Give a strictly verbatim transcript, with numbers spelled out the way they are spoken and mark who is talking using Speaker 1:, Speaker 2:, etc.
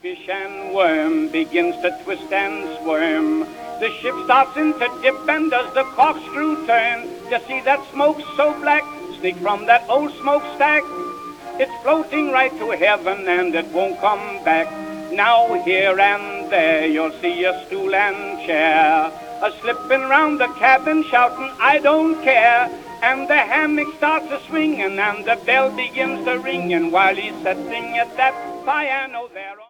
Speaker 1: Fish and worm begins to twist and squirm. The ship starts into dip and does the corkscrew turn. You see that smoke so black sneak from that old smokestack? It's floating right to heaven and it won't come back. Now here and there you'll see a stool and chair, a slipping round the cabin shouting, I don't care. And the hammock starts a swinging and the bell begins to ringing while he's sitting at that piano there.